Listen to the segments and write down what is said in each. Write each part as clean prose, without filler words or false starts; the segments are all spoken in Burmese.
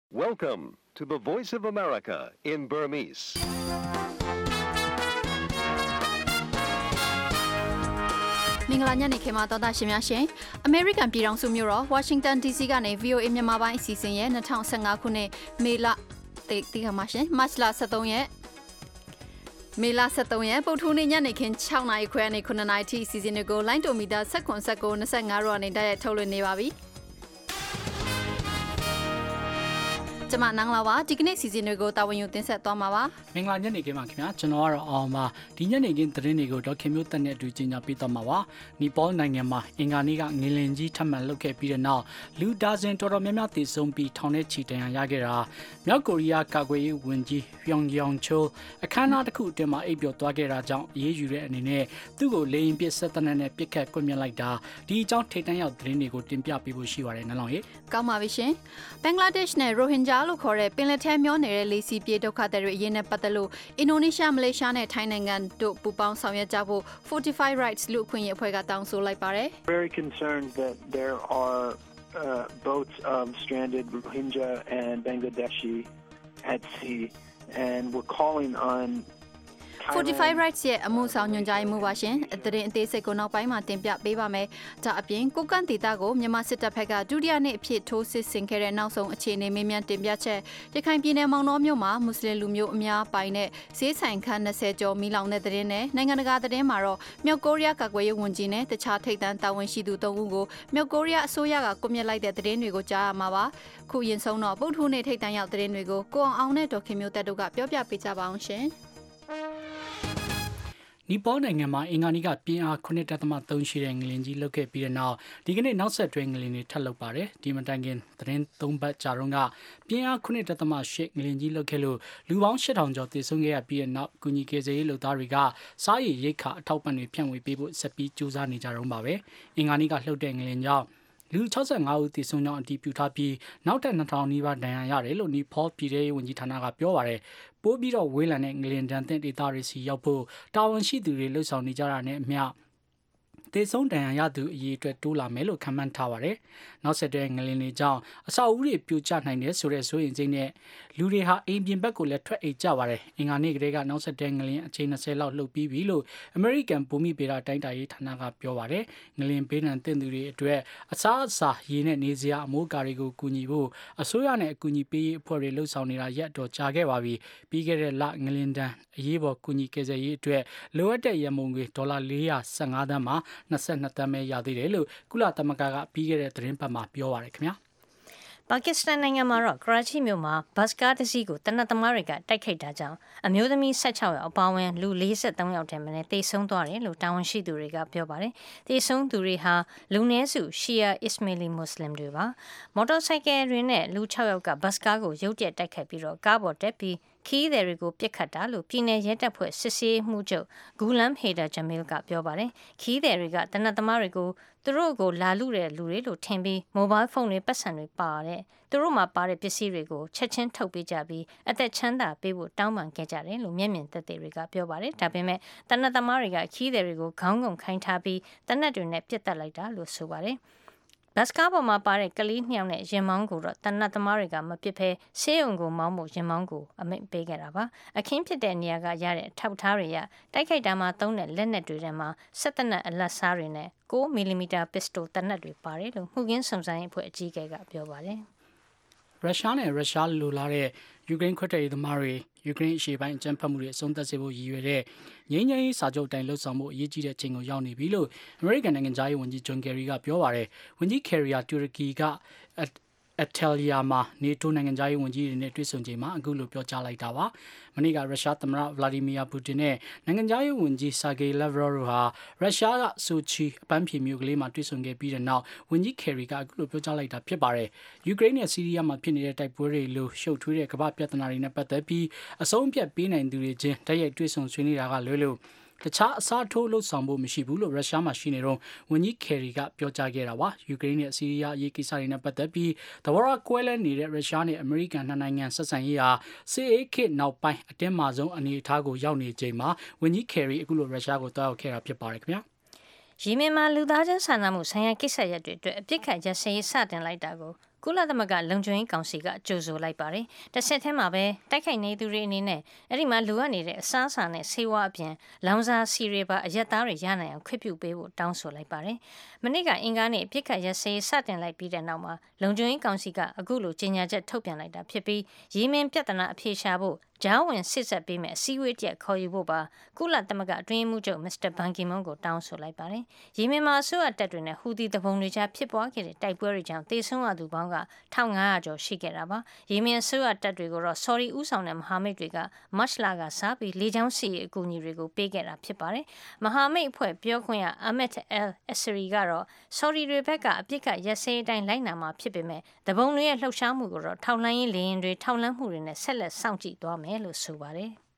Welcome to the Voice of America in Burmese. ။မင်္ဂလာညနေခင်းမှာတော်တာရှင်များရှင်။ American ပြည်ထောင်စုမြို့တော် Washington DC ကနေ VOA မြန်မာပိုင်းအစီအစဉ်ရဲ့2015ခုနှစ်မေလတိခါမှာရှင်မတ်လ23ရက်ပုထူးနေ့ညနေခင်း6နာရီခွဲနဲ့9နာရီထိအစီအစဉ်တွေကိုလိုင်းတိုမီတာ19 25ရောနဲ့တိုက်ရိုက်ထုတ်လွှင့်နေပါပြီ။ကျမနန်းလာပါဒီကနေ့စီစဉ်တွေကိုတာဝန်ယူတင်ဆက်သွားမှာပါမင်္ဂလာညနေခင်းပါခင်ဗျာကျွန်တော်ကတော့အောင်ပါဒီညနေခင်းသတင်းတွေကိုဒေါက်ခင်မျိုးတက်နဲ့အတူကြီးညာပေးသွားမှာပါနီပေါနိုင်ငံမှာအင်္ဂါနေ့ကငလင်ကြီးထပ်မံလှုပ်ခဲ့ပြီးတဲ့နောက်လူဒါဇင်တော်တော်များများသေဆုံးပြီးထောင်ထဲချီတန်ရခဲ့တာမြောက်ကိုရီးယားကာကွယ်ရေးဝန်ကြီးပြုံယောင်ချိုအခမ်းအနားတစ်ခုအတွင်းမှာအိပ်ပျော်သွားခဲ့တာကြောင့်အေးအေးယူတဲ့အနေနဲ့သူ့ကိုလေရင်ပစ်ဆက်တနက်နဲ့ပစ်ခတ်ကွပ်မျက်လိုက်တာဒီအကြောင်းထိတ်တန့်ရောက်သတင်းတွေကိုတင်ပြပေးဖို့ရှိပါတယ်နန်းလောင်ရေကောင်းပါပြီရှင်ဘင်္ဂလားဒေ့ရှ်နဲ့ရိုဟင်ဂျာလို့ခေါ်တဲ့ပင်လယ်ထဲမျောနေတဲ့လေစီပြေဒုက္ခသည်တွေအရေးနဲ့ပတ်သက်လို့အင်ဒိုနီးရှားမလေးရှားနဲ့ထိုင်းနိုင်ငံတို့ပူးပေါင်းဆောင်ရွက်ကြဖို့ Fortify Rights လူ့အခွင့်အရေးအဖွဲ့ကတောင်းဆိုလိုက်ပါတယ် Very concerned that there are boats of stranded Rohingya and Bangladeshi at sea and we're calling on Fortify Rights ရဲ့အမှုဆောင်ညွှန်ကြားမှုပါရှင်အသေးစိတ်ကိုနောက်ပိုင်းမှာတင်ပြပေးပါမယ်ဒါအပြင်ကိုကန့်ဒေတာကိုမြန်မာစစ်တပ်ဘက်ကဒုတိယနေ့အဖြစ်ထိုးစစ်ဆင်ခဲ့တဲ့နောက်ဆုံးအခြေအနေမေးမြန်းတင်ပြချက်ရခိုင်ပြည်နယ်မောင်နှောမြို့မှာမွတ်စလင်လူမျိုးအများပိုင်တဲ့ဈေးဆိုင်ခန်း20ကျော်မီးလောင်တဲ့သတင်းနဲ့နိုင်ငံတကာသတင်းမှာတော့မြောက်ကိုရီးယားကာကွယ်ရေးဝန်ကြီးနဲ့တခြားထိပ်တန်းတာဝန်ရှိသူ3ဦးကိုမြောက်ကိုရီးယားအစိုးရကကွပ်မျက်လိုက်တဲ့သတင်းတွေကိုကြားရမှာပါခုရင်ဆုံးတော့ပုထူးနေ့ထိပ်တန်းရောက်သတင်းတွေကိုကိုအောင်နဲ့ဒေါက်ခင်မျိုးတက်တို့ကပြောပြပေးကြပါအောင်ရှင်နီပေါနိုင်ငံမှာအင်္ဂါနေ့ကပြင်းအား 9.3 ရှိတဲ့ငလင်ကြီးလှုပ်ခဲ့ပြီးတဲ့နောက်ဒီကနေ့နောက်ဆက်တွဲငလင်တွေထပ်လှုပ်ပါတယ်ဒီမတိုင်ခင်သတင်း3ပတ်ကြာတော့ကပြင်းအား 9.8 ငလင်ကြီးလှုပ်ခဲ့လို့လူပေါင်း 8000 ကျော်သေဆုံးခဲ့ရပြီးတဲ့နောက်ကုညီကေဇေးလုပ်သားတွေကစားရည်ရိတ်ခါအထောက်ပံ့တွေဖြန့်ဝေပေးဖို့ဆက်ပြီးကြိုးစားနေကြတော့ပါပဲအင်္ဂါနေ့ကလှုပ်တဲ့ငလင်ကြောင့်လူ65ဦးသေဆုံးကြောင်းအတည်ပြုထားပြီးနောက်ထပ်2000နီးပါးဒဏ်ရာရတယ်လို့နီပေါပြည်ထောင်ဝန်ကြီးဌာနကပြောပါတယ်ပိုးပြီးတော့ဝေးလံတဲ့ငလင်တန်တဲ့ဒေသတွေစီရောက်ဖို့တာဝန်ရှိသူတွေလှုပ်ဆောင်နေကြတာနဲ့အမျှသေဆုံးဒဏ်ရာရသူအရေးအတွက်တိုးလာမယ်လို့ခန့်မှန်းထားပါတယ်။နောက်ဆက်တွဲငလင်တွေကြောင့်အဆောက်အဦတွေပြိုကျနိုင်တယ်ဆိုတဲ့ဆိုရင်စိတ်နဲ့လူတွေဟာအိမ်ပြင်ဘက်ကိုလည်းထွက်အိတ်ကြပါတယ်။အင်္ဂါနေ့ကလေးကနောက်ဆက်တွဲငလင်အချိန်20လောက်လှုပ်ပြီးပြီလို့ American ဘူမိဗေဒတိုင်းတာရေးဌာနကပြောပါတယ်။ငလင်ပေးနှံတင်သူတွေအတွက်အစားအစာရေနဲ့နေစရာအမိုးအကာတွေကိုကူညီဖို့အစိုးရနဲ့အကူအညီပေးရေးအဖွဲ့တွေလှုပ်ဆောင်နေတာရက်တော်ကြာခဲ့ပါပြီ။ပြီးခဲ့တဲ့လငလင်တန်အရေးပေါ်ကူညီကယ်ဆယ်ရေးအတွက်လိုအပ်တဲ့ရန်ပုံငွေ$415သန်းမှာ22တန်းပဲရသေးတယ်လို့ကုလသမဂ္ဂကပြီးခဲ့တဲ့သတင်းပတ်မှာပြောပါရခင်ဗျာပါကစ္စတန်နိုင်ငံမှာတော့ကရာချီမြို့မှာဘတ်ကားတစ်စီးကိုတနက်သမားတွေကတိုက်ခိုက်တာကြောင့်အမျိုးသမီး16ယောက်အပါအဝင်လူ43ယောက်ထဲမှာတေဆုံးသွားတယ်လို့တာဝန်ရှိသူတွေကပြောပါတယ်။တေဆုံးသူတွေဟာလူနည်းစုရှီယာအစ္စမေလီမွတ်စလင်တွေပါ။မော်တော်ဆိုင်ကယ်တွေနဲ့လူ6ယောက်ကဘတ်ကားကိုရုတ်တရက်တိုက်ခိုက်ပြီးတော့ကားပေါ်တက်ပြီးခီးသည်တွေကိုပြစ်ခတ်တာလို့ပြည်내ရဲတပ်ဖွဲ့စစ်ဆေးမှုချုပ်ဂူလမ်ဟေဒါဂျမီလ်ကပြောပါတယ်ခီးသည်တွေကတနက်သမားတွေကိုသူတို့ကိုလာလူတဲ့လူတွေလို့ထင်ပြီးမိုဘိုင်းဖုန်းတွေပတ်စံတွေပါတဲ့သူတို့မှာပါတဲ့ပစ္စည်းတွေကိုချက်ချင်းထုတ်ပေးကြပြီးအသက်ချမ်းသာပေးဖို့တောင်းပန်ခဲ့ကြတယ်လို့မျက်မြင်သက်သေတွေကပြောပါတယ်ဒါပေမဲ့တနက်သမားတွေကခီးသည်တွေကိုခေါင်းငုံခိုင်းထားပြီးတနက်တွေနဲ့ပြစ်တက်လိုက်တာလို့ဆိုပါတယ်ဘတ်ကားပေါ်မှာပါတဲ့ကလေး2ယောက်နဲ့ရင်မောင်းကိုတော့တနတ်သမားတွေကမပစ်ဖဲဆေးရုံကိုမောင်းဖို့ရင်မောင်းကိုအမိန့်ပေးခဲ့တာပါအခင်းဖြစ်တဲ့နေရာကရတဲ့ထောက်ထားတွေရတိုက်ခိုက်တာမှာသုံးတဲ့လက်နက်တွေထဲမှာ17နက်အလတ်စားတွေနဲ့9မီလီမီတာပစ္စတိုတနတ်တွေပါတယ်လို့မှုကင်းစုံစမ်းရေးအဖွဲ့အကြီးအကဲကပြောပါတယ်ရုရှားနဲ့ရုရှားလိုလားတဲ့ယူကရိန်းခွဲထွက်ရေးသမားတွေယူကရိန်းအရှေ့ပိုင်းအကြမ်းဖက်မှုတွေအဆုံးသတ်စေဖို့ရည်ရွယ်တဲ့ငြိမ်းချမ်းရေးစာချုပ်တိုင်လှုပ်ဆောင်မှုအရေးကြီးတဲ့ချိန်ကိုရောက်နေပြီလို့အမေရိကန်နိုင်ငံသားရေးဝန်ကြီးဂျွန်ကယ်ရီကပြောပါတယ်ဝန်ကြီးကယ်ရီယာတူရကီကအတယ်လီယာမှာနေတိုနိုင်ငံသားရေးဝန်ကြီးတွေနဲ့တွေ့ဆုံချိန်မှာအခုလိုပြောကြားလိုက်တာပါမနေ့ကရုရှားသမ္မတဗလာဒီမီယာပူတင်နဲ့နိုင်ငံသားရေးဝန်ကြီးဆာဂေးလက်ဗရော့တို့ဟာရုရှားကဆိုချီအပန်းဖြေမြို့ကလေးမှာတွေ့ဆုံခဲ့ပြီးတဲ့နောက်ဝန်ကြီးကယ်ရီကအခုလိုပြောကြားလိုက်တာဖြစ်ပါတယ်ယူကရိန်းနဲ့ဆီးရီးယားမှာဖြစ်နေတဲ့တိုက်ပွဲတွေလိုရှုပ်ထွေးတဲ့ကမ္ဘာပြဿနာတွေနဲ့ပတ်သက်ပြီးအဆုံးအဖြတ်ပေးနိုင်သူတွေချင်းတိုက်ရိုက်တွေ့ဆုံဆွေးနွေးတာကလွဲလို့တခြားအစားထိုးလှုပ်ဆောင်ဖို့မရှိဘူးလို့ရုရှားမှာရှိနေတော့ဝန်ကြီးကယ်ရီကပြောကြားခဲ့တာပါယူကရိန်းနဲ့ဆီးရီးယားအရေးကိစ္စတွေနဲ့ပတ်သက်ပြီးသဘောထားကွဲလွဲနေတဲ့ရုရှားနဲ့အမေရိကန်နှစ်နိုင်ငံဆက်ဆံရေးဟာစစ်အေးခေတ်နောက်ပိုင်းအတင်းမာဆုံးအနေအထားကိုရောက်နေချိန်မှာဝန်ကြီးကယ်ရီအခုလိုရုရှားကိုတောက်ခဲ့တာဖြစ်ပါတယ်ခင်ဗျာရီမင်မှာလူသားချင်းစာနာမှုဆိုင်ရာကိစ္စရပ်တွေအတွက်အပြစ်ခတ်ရစရေးစတင်လိုက်တာကိုကုလသမဂ္ဂလုံခြုံရေးကောင်စီကကြိုဆိုလိုက်ပါတယ်။တစ်ဆက်တည်းမှာပဲတိုက်ခိုက်နေသူတွေအနေနဲ့အဲ့ဒီမှာလိုအပ်နေတဲ့အစားအစာနဲ့ဆေးဝါးအပြင်လောင်စာဆီတွေပါအရက်သားတွေရနိုင်အောင်ခွင့်ပြုပေးဖို့တောင်းဆိုလိုက်ပါတယ်။မနေ့ကအင်္ဂါနေ့ပြစ်ခတ်ရက်စေးစတင်လိုက်ပြီးတဲ့နောက်မှာလုံခြုံရေးကောင်စီကအခုလိုကြေညာချက်ထုတ်ပြန်လိုက်တာဖြစ်ပြီးရီမင်ပြဿနာအဖြေရှာဖို့ဂျာဝင်စစ်ဆက်ပေးမဲ့အစည်းအဝေးတရက်ခေါ်ယူဖို့ပါကုလသမဂ္ဂအတွင်းမှုချုပ်မစ္စတာဘန်ကီမွန်ကိုတောင်းဆိုလိုက်ပါတယ်။ရီမင်မှာအစိုးရတပ်တွေနဲ့ဟူသီတပုံတွေကြားဖြစ်ပွားခဲ့တဲ့တိုက်ပွဲတွေကြောင့်တေဆုံးရသူပေါင်းက1500ကျော်ရှိခဲ့တာပါ။ရီမင်အစိုးရတပ်တွေကိုတော့ဆော်ဒီဦးဆောင်တဲ့မဟာမိတ်တွေကမတ်လာကစားပြီးလေကြောင်းစီအကူအညီတွေကိုပေးခဲ့တာဖြစ်ပါတယ်။မဟာမိတ်အဖွဲ့ပြောခွင့်ရအာမက်အယ်အစရီကတော့ဆော်ဒီတွေဘက်ကအပြစ်ကရက်စဲအတိုင်းလိုက်နာမှာဖြစ်ပေမဲ့တပုံတွေရဲ့လှုပ်ရှားမှုကိုတော့ထောက်လှမ်းရေးလေရင်တွေထောက်လှမ်းမှုတွေနဲ့ဆက်လက်စောင့်ကြည့်သွားမယ်လို့ဆိုပါတယ်။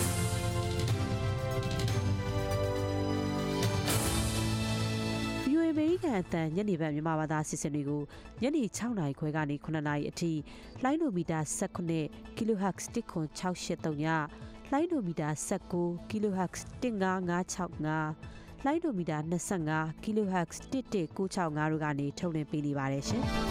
VOA အမေရိကန်အသံညနေပိုင်းမြန်မာဘာသာအစီအစဉ်တွေကိုညနေ6နာရီခွဲကနေ9နာရီအထိလိုင်းဒိုမီတာ19 kHz 10683ညလိုင်းဒိုမီတာ19 kHz 15565လိုင်းဒိုမီတာ25 kHz 11965တို့ကနေထုတ်လွှင့်ပေးနေပါတယ်ရှင်။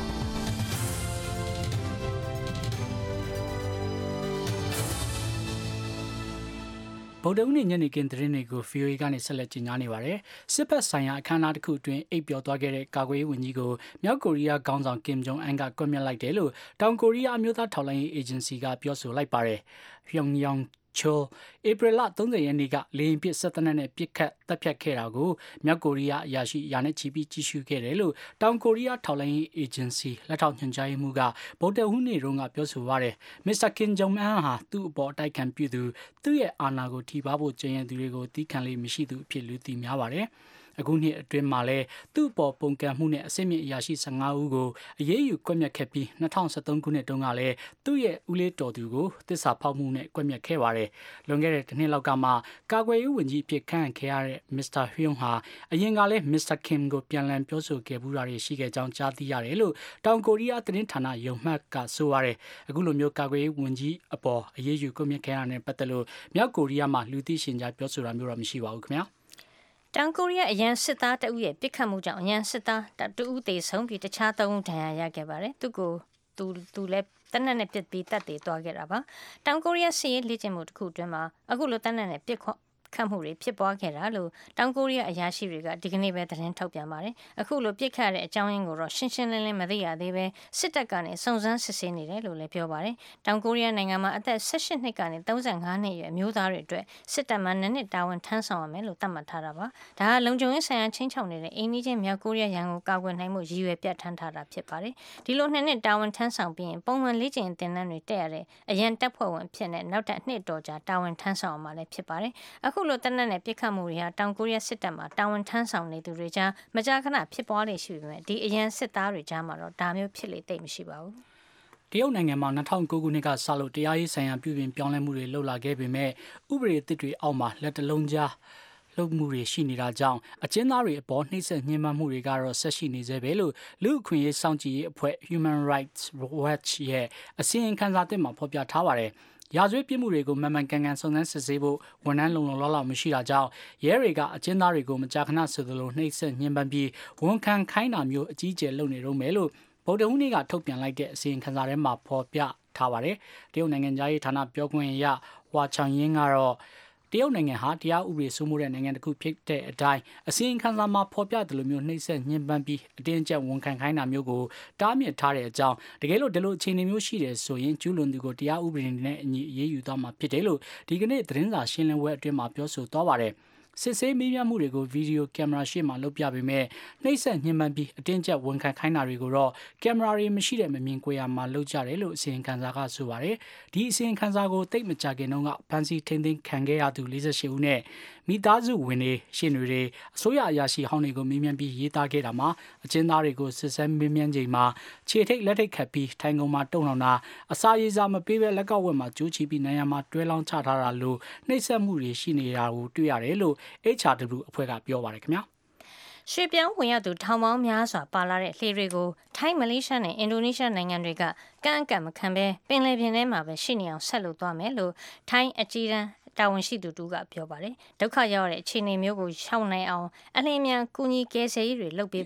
ဗုဒ္ဓဦးနေ့ညနေခင်းသတင်းတွေကို VOA ကနေဆက်လက်ကြီးညားနေပါတယ်။စစ်ဘက်ဆိုင်ရာအခမ်းအနားတစ်ခုအတွင်းအိပ်ပျော်သွားခဲ့တဲ့ကာကွယ်ရေးဝန်ကြီးကိုမြောက်ကိုရီးယားခေါင်းဆောင်ကင်ဂျုံအန်ကကွပ်မျက်လိုက်တယ်လို့တောင်ကိုရီးယားအမျိုးသားထောက်လှမ်းရေးအေဂျင်စီကပြောဆိုလိုက်ပါတယ်။ Pyongyang Chol ဧပြီလ30ရက်နေ့ကလေယာဉ်ပစ်စစ်တပ်နဲ့ပစ်ခတ်တပ်ဖြတ်ခဲ့တာကိုမြောက်ကိုရီးယားအရာရှိရာနဲ့ချီပြီးကြည့်ရှုခဲ့တယ်လို့တောင်ကိုရီးယားထောက်လှမ်းရေးအေဂျင်စီလက်ထောက်ညွှန်ကြားရေးမှူးကဗုဒ္ဓဟူးနေ့တုန်းကပြောဆိုပါတယ်။ မစ္စတာကင်ဂျုံအန်ဟာသူ့အပေါ်အတိုက်ခံပြုသူသူ့ရဲ့အာဏာကိုထိပါဖို့ကြံရည်သူတွေကိုတီးခံလေးမရှိသူအဖြစ်လူသိများပါတယ်။အခုနှစ်အတွင်းမှာလဲသူ့အပေါ်ပုံကံမှုနဲ့အစစ်မြင့်အရာရှိ15ဦးကိုအရေးယူကွပ်မျက်ခဲ့ပြီး2013ခုနှစ်တုန်းကလည်းသူ့ရဲ့ဦးလေးတော်သူကိုတစ္ဆာဖောက်မှုနဲ့ကွပ်မျက်ခဲ့ပါတယ်။လွန်ခဲ့တဲ့တစ်နှစ်လောက်ကမှကာကွယ်ရေးဝန်ကြီးအဖြစ်ခန့်အပ်ခဲ့ရတဲ့မစ္စတာဟွန်းဟာအရင်ကလည်းမစ္စတာကင်ကိုပြန်လည်ပြောဆိုခဲ့မှုတွေရှိခဲ့ကြောင်းကြားသိရတယ်လို့တောင်ကိုရီးယားသတင်းဌာနယုံမှတ်ကဆိုပါတယ်။အခုလိုမျိုးကာကွယ်ရေးဝန်ကြီးအပေါ်အရေးယူကွပ်မျက်ခဲ့ရတဲ့ပတ်သက်လို့မြောက်ကိုရီးယားမှာလူသိရှင်ကြားပြောဆိုတာမျိုးတော့မရှိပါဘူးခင်ဗျာ။တောင်ကိုရီးယားအရန်စစ်သားတအုပ်ရဲ့ပစ်ခတ်မှုကြောင့်အရန်စစ်သားတအုပ်သေဆုံးပြီးတခြား3ဦးဒဏ်ရာရခဲ့ပါတယ်။သူလည်းတနက်နဲ့ပစ်ပြီးတပ်သေးသွားခဲ့တာပါ။တောင်ကိုရီးယားစစ်ရေးလေ့ကျင့်မှုတစ်ခုအတွင်းမှာအခုလိုတနက်နဲ့ပစ်ခတ်မှုတွေဖြစ်ပွားခဲ့တာလို့တောင်ကိုရီးယားအရာရှိတွေကဒီကနေ့ပဲသတင်းထုတ်ပြန်ပါတယ်။အခုလိုပစ်ခတ်တဲ့အကြောင်းရင်းကိုတော့ရှင်းရှင်းလင်းလင်းမသိရသေးပဲစစ်တပ်ကနေစုံစမ်းစစ်ဆေးနေတယ်လို့လည်းပြောပါတယ်။တောင်ကိုရီးယားနိုင်ငံမှာအသက်18နှစ်ကနေ35နှစ်အရွယ်အမျိုးသားတွေအတွက်စစ်တပ်မှ2နှစ်တာဝန်ထမ်းဆောင်ရမယ်လို့သတ်မှတ်ထားတာပါ။ဒါဟာလုံခြုံရေးဆိုင်ရာချင်းချောက်နေတဲ့အိမ်နီးချင်းမြောက်ကိုရီးယားရန်ကိုကာကွယ်နိုင်မှုရည်ရွယ်ပြဋ္ဌာန်းထားတာဖြစ်ပါတယ်။ဒီလို2နှစ်တာဝန်ထမ်းဆောင်ပြီးရင်ပုံမှန်လေ့ကျင့်သင်တန်းတွေတက်ရတဲ့အရန်တပ်ဖွဲ့ဝင်ဖြစ်တဲ့နောက်ထပ်2တော်ကြာတာဝန်ထမ်းဆောင်ရမှာလည်းဖြစ်ပါတယ်။အခုလိုတနက်နဲ့ပြစ်ခတ်မှုတွေဟာတောင်ကိုရီးယားစစ်တပ်မှာတာဝန်ထမ်းဆောင်နေသူတွေကြားမကြာခဏဖြစ်ပွားနေရှိပေမဲ့ဒီအရန်စစ်သားတွေကြားမှာတော့ဒါမျိုးဖြစ်လေသိပ်မရှိပါဘူး။တရုတ်နိုင်ငံမှာ2009ခုနှစ်ကစလို့တရားရေးဆိုင်ရာပြုပြင်ပြောင်းလဲမှုတွေလှုပ်လာခဲ့ပေမဲ့ဥပဒေအသစ်တွေအောက်မှာလက်တလုံးကြားလှုပ်မှုတွေရှိနေတာကြောင့်အကျဉ်းသားတွေအပေါ်နှိမ့်ဆက်ညှဉ်းပန်းမှုတွေကတော့ဆက်ရှိနေသေးပဲလို့လူ့အခွင့်အရေးစောင့်ကြည့်ရေးအဖွဲ့ Human Rights Watch ရဲ့အစီရင်ခံစာသစ်မှာဖော်ပြထားပါတယ်။ရာဇဝတ်ပြစ်မှုတွေကိုမှန်မှန်ကန်ကန်စုံစမ်းစစ်ဆေးဖို့ဝန်ထမ်းလုံလုံလောက်မရှိတာကြောင့်ရဲတွေကအကျဉ်းသားတွေကိုမကြာခဏဆိုသလိုနှိပ်စက်ညှဉ်းပန်းပြီးဝန်ခံခိုင်းတာမျိုးအကြီးအကျယ်လုပ်နေတော့မယ်လို့ဗုဒ္ဓဟူးနေ့ကထုတ်ပြန်လိုက်တဲ့အစီရင်ခံစာထဲမှာဖော်ပြထားပါတယ်။တရုတ်နိုင်ငံသားရေးဌာနပြောခွင့်ရဟွာချောင်ယင်းကတော့တရုတ်နိုင်ငံဟာတရားဥပဒေစိုးမိုးတဲ့နိုင်ငံတစ်ခုဖြစ်တဲ့အတိုင်းအစီရင်ခံစာမှာဖော်ပြတယ်လို့မျိုးနှိပ်စက်ညှဉ်းပန်းပြီးအတင်းအကျပ်ဝန်ခံခိုင်းတာမျိုးကိုတားမြစ်ထားတဲ့အကြောင်းတကယ်လို့ဒီလိုအခြေအနေမျိုးရှိတယ်ဆိုရင်ကျူးလွန်သူကိုတရားဥပဒေနဲ့အညီအရေးယူသွားမှာဖြစ်တယ်လို့ဒီကနေ့သတင်းစာရှင်းလင်းပွဲအတွင်းမှာပြောဆိုသွားပါတယ်စစ်ဆေးမေးမြန်းမှုတွေကိုဗီဒီယိုကင်မရာရှေ့မှာလုပ်ပြပေမဲ့နှိပ်စက်ညှဉ်းပန်းပြီးအတင်းကျပ်ဝန်ခံခိုင်းတာတွေကိုတော့ကင်မရာတွေမရှိတဲ့မမြင်ကွယ်ရာမှာလုပ်ကြတယ်လို့အစီရင်ခံစာကဆိုပါတယ်ဒီအစီရင်ခံစာကိုတိတ်မကြခင်တုန်းကဖန်စီထိန်းသိမ်းခံခဲ့ရသူ48ဦးနဲ့မိသားစုဝင်တွေရှင်းတွေအစိုးရအရာရှိဟောင်းတွေကိုမေးမြန်းပြီးရေးသားခဲ့တာမှာအကျဉ်းသားတွေကိုစစ်ဆေးမေးမြန်းချိန်မှာခြေထိတ်လက်ထိတ်ခတ်ပြီးထိုင်ကုန်မှာတုံလောင်တာအစာရည်စာမပေးဘဲလက်ကောက်ဝက်မှာကျိုးချပြီးနိုင်ရမှာတွဲလောင်းချထားတာလို့နှိပ်စက်မှုတွေရှိနေတာကိုတွေ့ရတယ်လို့ HRW အဖွဲ့ကပြောပါတယ်ခင်ဗျာရွှေပြောင်းဝင်ရောက်သူထောင်ပေါင်းများစွာပါလာတဲ့လှေတွေကိုထိုင်းမလေးရှားနဲ့အင်ဒိုနီးရှားနိုင်ငံတွေကကန့်အကန့်မခံဘဲပင်လယ်ပြင်ထဲမှာပဲရှိနေအောင်ဆက်လုပ်သွားမယ်လို့ထိုင်းအကြီးတန်းတာဝန်ရှိသူတို့ကပြောပါတယ်ဒုက္ခရောက်တဲ့အခြေအနေမျိုးကိုရှောင်နိုင်အောင်အလင်းမြန်ကူညီကယ်ဆယ်ရေးတွေလုပ်ပေးဖို့ကု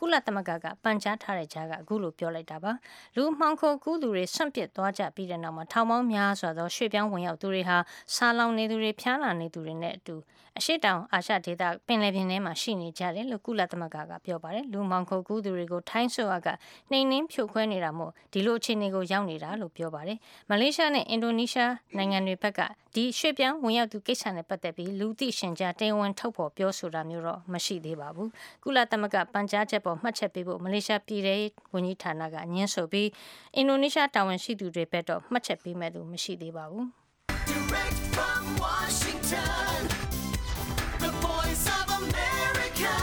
ကုလသမဂ္ဂကပန်ကြားထားတဲ့ကြားကအခုလိုပြောလိုက်တာပါလူမှောင်ခိုကူးသူတွေဆွန့်ပစ်သွားကြပြီးတဲ့နောက်မှာထောင်ပေါင်းများစွာသောရွှေ့ပြောင်းဝင်ရောက်သူတွေဟာဆာလောင်နေသူတွေဖျားလာနေသူတွေနဲ့အတူအရှိတောင်အာရှဒေသပင်လယ်ပြင်ထဲမှာရှိနေကြတယ်လို့ကုလသမဂ္ဂကပြောပါတယ်လူမှောင်ခိုကူးသူတွေကိုထိုင်းဆိုကနှိမ်နှင်းဖြိုခွဲနေတာမို့ဒီလိုအခြေအနေကိုရောက်နေတာလို့ပြောပါတယ်မလေးရှားနဲ့အင်ဒိုနီးရှားနိုင်ငံတွေဘက်ကဒီရွှေ့ပြောင်းဝင်ရောက်သူကိစ္စနဲ့ပတ်သက်ပြီးလူသိရှင်ကြားတရားဝင်ထုတ်ဖော်ပြောဆိုတာမျိုးတော့မရှိသေးပါဘူးကုလသမဂ္ဂပန်ကြားချက်ပေါ်မှတ်ချက်ပေးဖို့မလေးရှားပြည်ထောင်စုဝန်ကြီးဌာနကညှင်းဆိုပြီးအင်ဒိုနီးရှားတာဝန်ရှိသူတွေဘက်တော့မှတ်ချက်ပေးမဲ့လို့မရှိသေးပါဘူး Direct from Washington, the voice of America,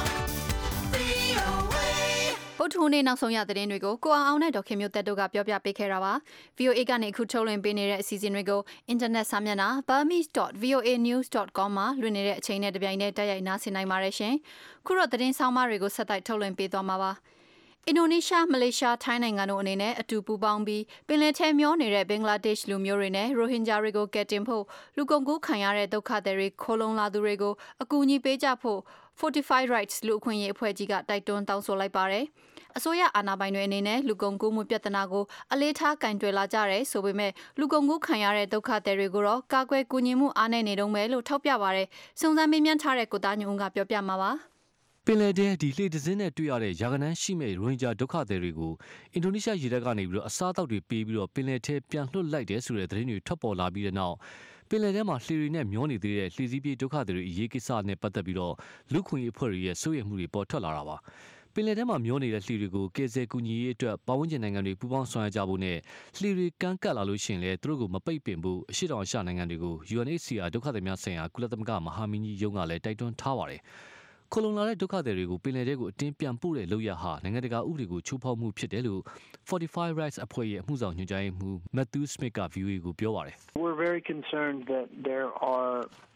VOA. ဗုဒ္ဓဟူးနေ့နောက်ဆုံးရသတင်းတွေကိုကိုအောင်နဲ့ဒေါက်ခင်မျိုးတက်တို့ကပြောပြပေးခဲ့တာပါ VOA ကနေအခုထုတ်လွှင့်ပေးနေတဲ့အစီအစဉ်တွေကို internet စာမျက်နှာ burmese.voanews.com မှာလွှင့်နေတဲ့အချိန်နဲ့တပြိုင်တည်းတိုက်ရိုက်နားဆင်နိုင်ပါတယ်ရှင်ခုတော့သတင်းဆောင်မတွေကိုဆက်တိုက်ထုတ်လွှင့်ပေးသွားမှာပါအင်ဒိုနီးရှားမလေးရှားထိုင်းနိုင်ငံတို့အနေနဲ့အတူပူးပေါင်းပြီးပင်လယ်ထဲမျောနေတဲ့ဘင်္ဂလားဒေ့ရှ်လူမျိုးတွေနဲ့ရိုဟင်ဂျာတွေကိုကယ်တင်ဖို့လူကုန်ကူးခံရတဲ့ဒုက္ခသည်တွေခိုးလုံလာသူတွေကိုအကူအညီပေးကြဖို့ Fortify Rights လူအခွင့်အရေးအဖွဲ့ကြီးကတိုက်တွန်းတောင်းဆိုလိုက်ပါတယ်အစိုးရအာဏာပိုင်တွေအနေနဲ့လူကုန်ကူးမှုပြဿနာကိုအလေးထားကင်တွယ်လာကြတယ်ဆိုပေမဲ့လူကုန်ကူးခံရတဲ့ဒုက္ခသည်တွေကိုတော့ကာကွယ်ကူညီမှုအားနည်းနေတုန်းပဲလို့ထောက်ပြပါတယ်စုံစမ်းမေးမြန်းထားတဲ့ကိုသားညုံကပြောပြမှာပါပင်လယ်ထဲဒီလှေတစင်းနဲ့တွေ့ရတဲ့ရာဂနန်းရှိမဲ့ရိုဟင်ဂျာဒုက္ခသည်တွေကိုအင်ဒိုနီးရှားရေတပ်ကနေပြီးတော့အစားအသောက်တွေပေးပြီးတော့ပင်လယ်ထဲပြန်လွှတ်လိုက်တယ်ဆိုတဲ့သတင်းတွေထွက်ပေါ်လာပြီးတဲ့နောက်ပင်လယ်ထဲမှာလှေတွေနဲ့မျောနေသေးတဲ့လှေစည်းပြေးဒုက္ခသည်တွေအရေးကိစ္စနဲ့ပတ်သက်ပြီးတော့လူခွင့်ရေးအဖွဲ့တွေရဲ့စိုးရိမ်မှုတွေပေါ်ထွက်လာတာပါပင်လယ်ထဲမှာမျောနေတဲ့လှေတွေကိုကယ်ဆယ်ကူညီရေးအတွက်ပတ်ဝန်းကျင်နိုင်ငံတွေပူးပေါင်းဆောင်ရွက်ကြဖို့နဲ့လှေတွေကမ်းကပ်လာလို့ရှိရင်လည်းသူတို့ကိုမပိတ်ပင်ဖို့အရှိတောင်အရှနိုင်ငံတွေကို UNHCR ဒုက္ခသည်များဆိုင်ရာကုလသမဂ္ဂမဟာမင်းကြီးရုံးကလည်းတိုက်တွန်းထားပါတယ်ခိုလုံလာတဲ့ဒုက္ခသည်တွေကိုပင်လယ်ထဲကိုအတင်းပြန်ပို့တဲ့လုပ်ရဟာနိုင်ငံတကာဥပဒေကိုချိုးဖောက်မှုဖြစ်တယ်လို့ Fortify Rights အဖွဲ့ရဲ့အမှုဆောင်ညွှန်ကြားရေးမှူး Matthew Smith က VOA ကိုပြောပါတယ် We're very concerned that there are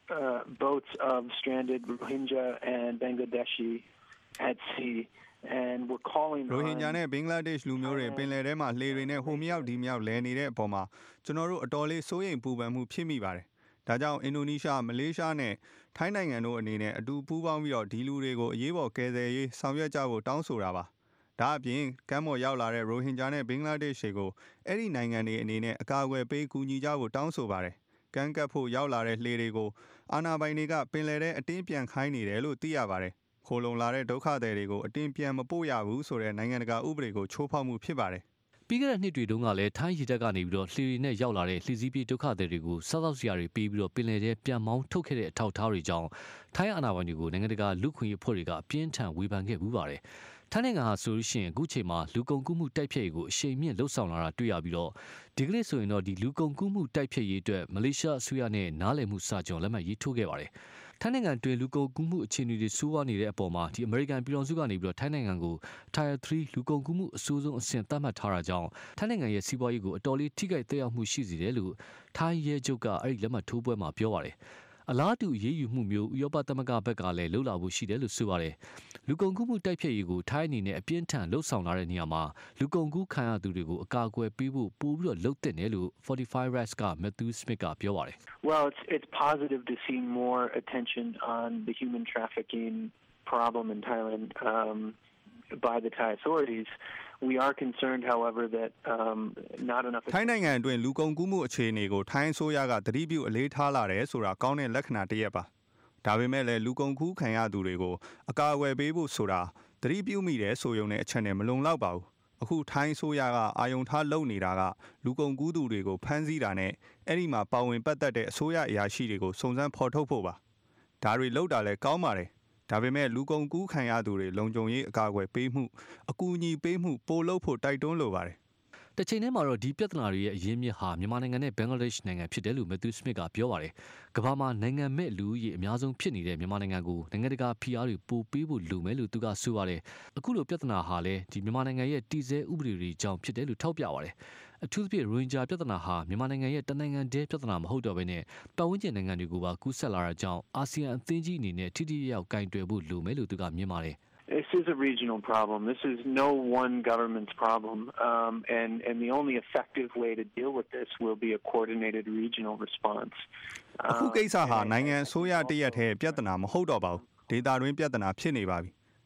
boats of stranded Rohingya and Bangladeshi at sea and we're calling ရိုဟင်ဂျာနဲ့ဘင်္ဂလားဒေ့ရှ်လူမျိုးတွေပင်လယ်ထဲမှာလှေတွေနဲ့ဟိုမြောက်ဒီမြောက်လဲနေတဲ့အပေါ်မှာကျွန်တော်တို့အတော်လေးစိုးရိမ်ပူပန်မှုဖြစ်မိပါတယ်ဒါကြောင့်အင်ဒိုနီးရှားမလေးရှားနဲ့ထိုင်းနိုင်ငံတို့အနေနဲ့အတူပူးပေါင်းပြီးတော့ဒီလူတွေကိုအရေးပေါ်ကယ်ဆယ်ရေးဆောင်ရွက်ကြဖို့တောင်းဆိုတာပါဒါအပြင်ကမ်းပေါ်ရောက်လာတဲ့ရိုဟင်ဂျာနဲ့ဘင်္ဂလားဒေ့ရှ်တွေကိုအဲ့ဒီနိုင်ငံတွေအနေနဲ့အကာအကွယ်ပေးကူညီကြဖို့တောင်းဆိုပါတယ်ကမ်းကပ်ဖို့ရောက်လာတဲ့လှေတွေကိုအာဏာပိုင်တွေကပင်လယ်ထဲအတင်းပြန်ခိုင်းနေတယ်လို့သိရပါတယ်ခိုလုံလာတဲ့ဒုက္ခသည်တွေကိုအတင်းပြန်မပို့ရဘူးဆိုတဲ့နိုင်ငံတကာဥပဒေကိုချိုးဖောက်မှုဖြစ်ပါတယ်ပြီးခဲ့တဲ့နှစ်တွေတုန်းကလည်းထိုင်းရေတပ်ကနေပြီးတော့လှေတွေနဲ့ရောက်လာတဲ့လှေစည်းပြေးဒုက္ခသည်တွေကိုစားသောက်စရာတွေပေးပြီးတော့ပင်လယ်ထဲပြန်မောင်းထုတ်ခဲ့တဲ့အထောက်အထားတွေကြောင့်ထိုင်းအာဏာပိုင်တွေကိုနိုင်ငံတကာလူခွင့်ရေးအဖွဲ့တွေကအပြင်းထန်ဝေဖန်ခဲ့မှုပါတယ်ထိုင်းနိုင်ငံဟာဆိုလို့ရှိရင်အခုချိန်မှာလူကုန်ကူးမှုတိုက်ဖျက်ရေးကိုအရှိန်မြင့်လှုပ်ဆောင်လာတာတွေ့ရပြီးတော့ဒီကနေ့ဆိုရင်တော့ဒီလူကုန်ကူးမှုတိုက်ဖျက်ရေးအတွက်မလေးရှားအစိုးရနဲ့နားလည်မှုစာချုပ်လက်မှတ်ရေးထိုးခဲ့ပါတယ်ထိုင်းနိုင်ငံတွင်လူကုန်ကူးမှုအခြေအနေတွေဆိုးဝါးနေတဲ့အပေါ်မှာဒီအမေရိကန်ပြည်ထောင်စုကနေပြီးတော့ထိုင်းနိုင်ငံကို Tier 3လူကုန်ကူးမှုအဆိုးဆုံးအဆင့်သတ်မှတ်ထားတာကြောင့်ထိုင်းနိုင်ငံရဲ့စီးပွားရေးကိုအတော်လေးထိခိုက်သက်ရောက်မှုရှိစေတယ်လို့ထိုင်းရဲချုပ်ကအဲ့ဒီလက်မှတ်ထိုးပွဲမှာပြောပါတယ်အလားတူရေးယူမှုမျိုးဥရောပသမဂ္ဂဘက်ကလည်းလှုပ်လာဖို့ရှိတယ်လို့ဆိုပါတယ်လူကုန်ကူးမှုတိုက်ဖျက်ရေးကိုထိုင်းအနေနဲ့အပြင်းထန်လှုပ်ဆောင်လာတဲ့နေရာမှာလူကုန်ကူးခံရသူတွေကိုအကာအကွယ်ပေးဖို့ပို့ပြီးတော့လှုပ်တဲ့တယ်လို့ Fortify Rights က Matthew Smith ကပြောပါတယ် Well, it's positive to see more attention on the human trafficking problem in Thailand by the Thai authorities. We are concerned, however, that not enough. ထိုင်းနိုင်ငံအတွင်းလူကုန်ကူးမှုအခြေအနေကိုထိုင်းအစိုးရကသတိပြုအလေးထားလာတယ်ဆိုတာကောင်းတဲ့လက္ခဏာတစ်ရပ်ပါဒါပေမဲ့လည်းလူကုန်ကူးခံရသူတွေကိုအကာအကွယ်ပေးဖို့ဆိုတာသတိပြုမိတယ်ဆိုရုံနဲ့အချက်နဲ့မလုံလောက်ပါဘူးအခုထိုင်းဆိုရကအာယုံထားလုပ်နေတာကလူကုန်ကူးသူတွေကိုဖမ်းဆီးတာနဲ့အဲ့ဒီမှာပါဝင်ပတ်သက်တဲ့အစိုးရအရာရှိတွေကိုစုံစမ်းဖော်ထုတ်ဖို့ပါဒါတွေလုပ်တာလဲကောင်းပါတယ်ဒါပေမဲ့လူကုန်ကူးခံရသူတွေလုံခြုံရေးအကာအကွယ်ပေးမှုအကူအညီပေးမှုပို့လုပ်ဖို့တိုက်တွန်းလိုပါတယ်တချိန်ထဲမှာတော့ဒီပြဿနာတွေရဲ့အရင်းမြစ်ဟာမြန်မာနိုင်ငံနဲ့ဘင်္ဂလားဒေ့ရှ်နိုင်ငံဖြစ်တယ်လို့ Matthew Smith ကပြောပါတယ်။ကမ္ဘာမှာနိုင်ငံမဲ့လူဦးရေအများဆုံးဖြစ်နေတဲ့မြန်မာနိုင်ငံကိုနိုင်ငံတကာဖိအားတွေပိုပေးဖို့လိုမယ်လို့သူကဆိုပါတယ်။အခုလိုပြဿနာဟာလည်းဒီမြန်မာနိုင်ငံရဲ့တည်ဆဲဥပဒေတွေကြောင့်ဖြစ်တယ်လို့ထောက်ပြပါတယ်။အထူးသဖြင့်ရိုဟင်ဂျာပြဿနာဟာမြန်မာနိုင်ငံရဲ့တနိုင်ငံတည်းပြဿနာမဟုတ်တော့ဘဲနဲ့ပတ်ဝန်းကျင်နိုင်ငံတွေကိုပါကူးစက်လာတာကြောင့်အာဆီယံအသင်းကြီးအနေနဲ့ထိထိရောက်ကင်တွယ်ဖို့လိုမယ်လို့သူကမြင်ပါတယ်။ This is a regional problem. This is no one government's problem. And the only effective way to deal with this will be a coordinated regional response. အခုကိစ္စဟာနိုင်ငံအစိုးရတရက်ထဲပြဿနာမဟုတ်တော့ပါဘူး။ဒေသတွင်းပြဿနာဖြစ်နေပါပြီ။